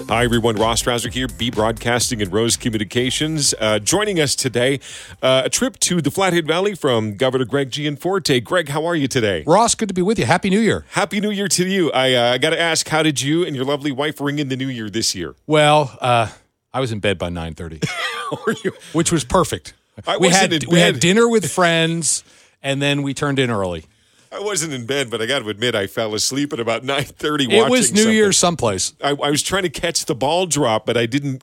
Hi, everyone. Ross Strauser here, B Broadcasting and Rose Communications. Joining us today, a trip to the Flathead Valley from Governor Greg Gianforte. Greg, how are you today? Ross, good to be with you. Happy New Year. Happy New Year to you. I got to ask, how did you and your lovely wife ring in the new year this year? Well, I was in bed by 9:30, which was perfect. We had dinner with friends, and then we turned in early. I wasn't in bed, but I got to admit, I fell asleep at about 9:30 watching It was New Year's someplace. I was trying to catch the ball drop, but I didn't,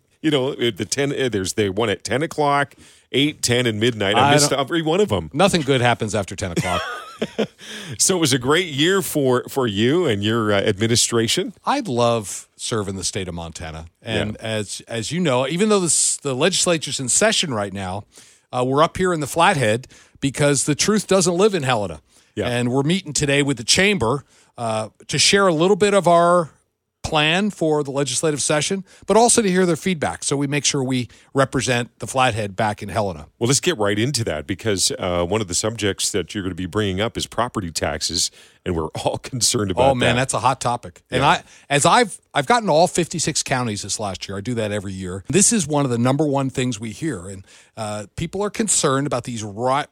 they won at 10 o'clock, 8, 10, and midnight. I missed every one of them. Nothing good happens after 10 o'clock. So it was a great year for you and your administration. I love serving the state of Montana. And as you know, even though the legislature's in session right now, we're up here in the Flathead because the truth doesn't live in Helena. Yeah. And we're meeting today with the chamber to share a little bit of our plan for the legislative session, but also to hear their feedback so we make sure we represent the Flathead back in Helena. Well, let's get right into that because one of the subjects that you're going to be bringing up is property taxes, and we're all concerned about that. Oh, man, that's a hot topic. Yeah. And I've gotten to all 56 counties this last year. I do that every year. This is one of the number one things we hear, and people are concerned about these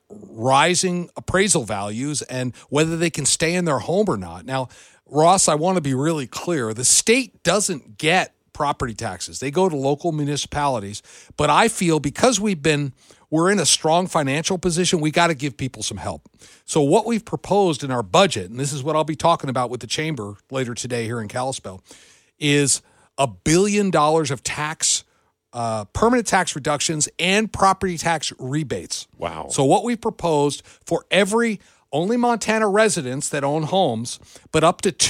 rising appraisal values and whether they can stay in their home or not. Now, Ross, I want to be really clear. The state doesn't get property taxes. They go to local municipalities. But I feel because we're in a strong financial position, we got to give people some help. So what we've proposed in our budget, and this is what I'll be talking about with the chamber later today here in Kalispell, is $1 billion of tax, permanent tax reductions and property tax rebates. Wow. So what we've proposed for only Montana residents that own homes, but up to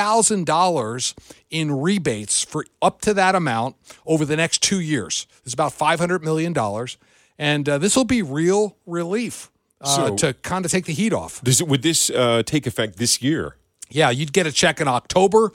$2,000 in rebates for up to that amount over the next 2 years. It's about $500 million. And this will be real relief to kind of take the heat off. Would this take effect this year? Yeah, you'd get a check in October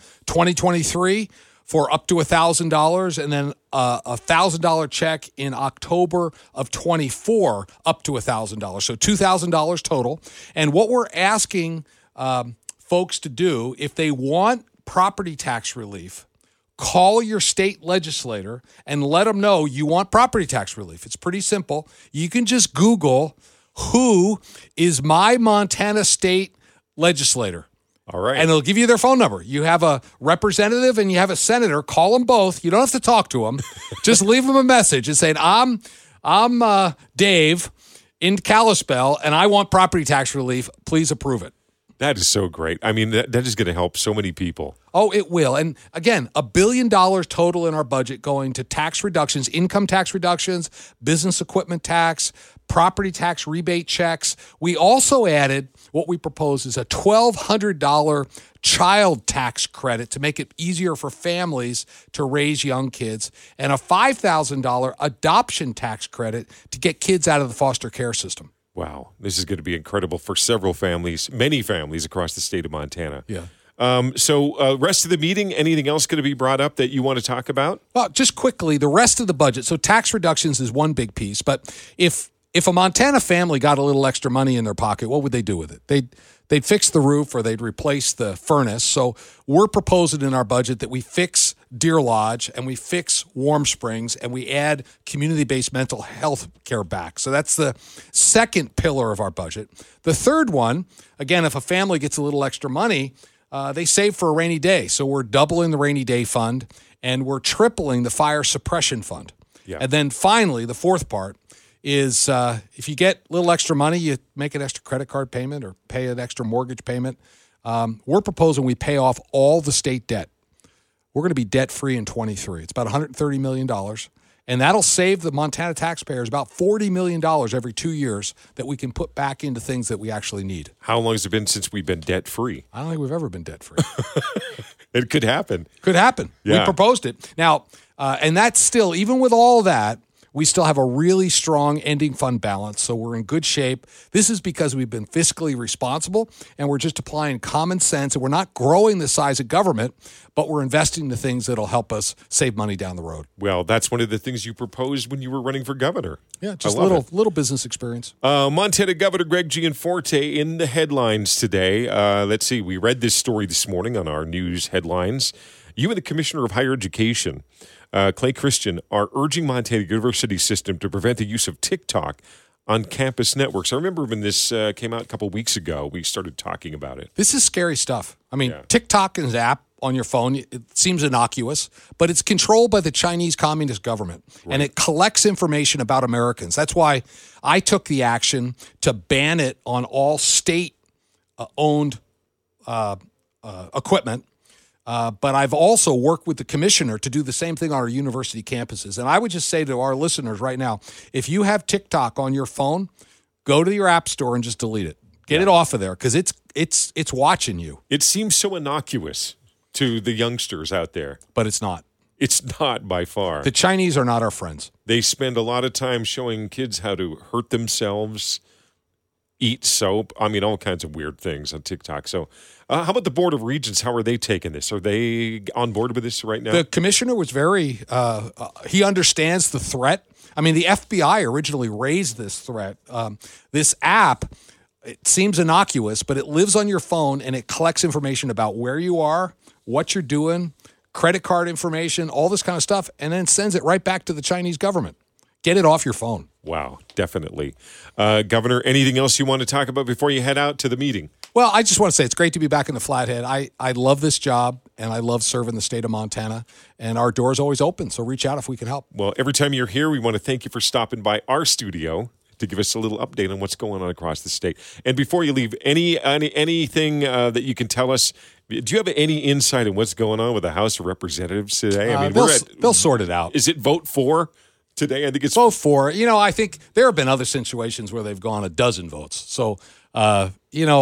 2023 for up to $1,000, and then a $1,000 check in October of 24 up to $1,000. So $2,000 total. And what we're asking folks to do, if they want property tax relief, call your state legislator and let them know you want property tax relief. It's pretty simple. You can just Google, who is my Montana state legislator? All right. And it'll give you their phone number. You have a representative and you have a senator. Call them both. You don't have to talk to them. Just leave them a message and say, I'm Dave in Kalispell, and I want property tax relief. Please approve it. That is so great. I mean, that is going to help so many people. Oh, it will. And again, $1 billion total in our budget going to tax reductions, income tax reductions, business equipment tax, property tax rebate checks. We also added what we propose is a $1,200 child tax credit to make it easier for families to raise young kids, and a $5,000 adoption tax credit to get kids out of the foster care system. Wow. This is going to be incredible for several families, many families across the state of Montana. Yeah. So rest of the meeting, anything else going to be brought up that you want to talk about? Well, just quickly, the rest of the budget. So tax reductions is one big piece, but if a Montana family got a little extra money in their pocket, what would they do with it? They'd fix the roof or they'd replace the furnace. So we're proposing in our budget that we fix Deer Lodge and we fix Warm Springs and we add community-based mental health care back. So that's the second pillar of our budget. The third one, again, if a family gets a little extra money, they save for a rainy day. So we're doubling the rainy day fund and we're tripling the fire suppression fund. Yeah. And then finally, the fourth part is if you get a little extra money, you make an extra credit card payment or pay an extra mortgage payment. We're proposing we pay off all the state debt. We're going to be debt-free in 23. It's about $130 million. And that'll save the Montana taxpayers about $40 million every 2 years that we can put back into things that we actually need. How long has it been since we've been debt-free? I don't think we've ever been debt-free. It could happen. Could happen. Yeah. We proposed it. Now, and that's still, even with all that, we still have a really strong ending fund balance, so we're in good shape. This is because we've been fiscally responsible, and we're just applying common sense, and we're not growing the size of government, but we're investing in the things that'll help us save money down the road. Well, that's one of the things you proposed when you were running for governor. Yeah, just a little business experience. Montana Governor Greg Gianforte in the headlines today. Let's see, we read this story this morning on our news headlines. You and the Commissioner of Higher Education, Clay Christian, are urging Montana University system to prevent the use of TikTok on campus networks. I remember when this came out a couple weeks ago, we started talking about it. This is scary stuff. I mean, TikTok is an app on your phone. It seems innocuous, but it's controlled by the Chinese Communist government, and it collects information about Americans. That's why I took the action to ban it on all state-owned equipment. But I've also worked with the commissioner to do the same thing on our university campuses. And I would just say to our listeners right now, if you have TikTok on your phone, go to your app store and just delete it. Get it off of there because it's watching you. It seems so innocuous to the youngsters out there. But it's not. It's not by far. The Chinese are not our friends. They spend a lot of time showing kids how to hurt themselves, eat soap. I mean, all kinds of weird things on TikTok. So how about the Board of Regents? How are they taking this? Are they on board with this right now? The commissioner was very, he understands the threat. I mean, the FBI originally raised this threat. This app, it seems innocuous, but it lives on your phone and it collects information about where you are, what you're doing, credit card information, all this kind of stuff, and then sends it right back to the Chinese government. Get it off your phone. Wow, definitely. Governor, anything else you want to talk about before you head out to the meeting? Well, I just want to say it's great to be back in the Flathead. I love this job, and I love serving the state of Montana, and our door's always open, so reach out if we can help. Well, every time you're here, we want to thank you for stopping by our studio to give us a little update on what's going on across the state. And before you leave, anything that you can tell us, do you have any insight on what's going on with the House of Representatives today? I mean, they'll sort it out. Is it vote for today? I think it's vote for. You know, I think there have been other situations where they've gone a dozen votes. So, the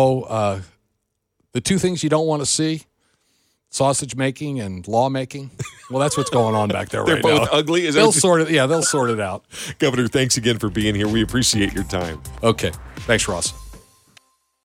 two things you don't want to see, sausage making and law making. Well, that's what's going on back there right now. They're both ugly? They'll sort it out. Governor, thanks again for being here. We appreciate your time. Okay. Thanks, Ross.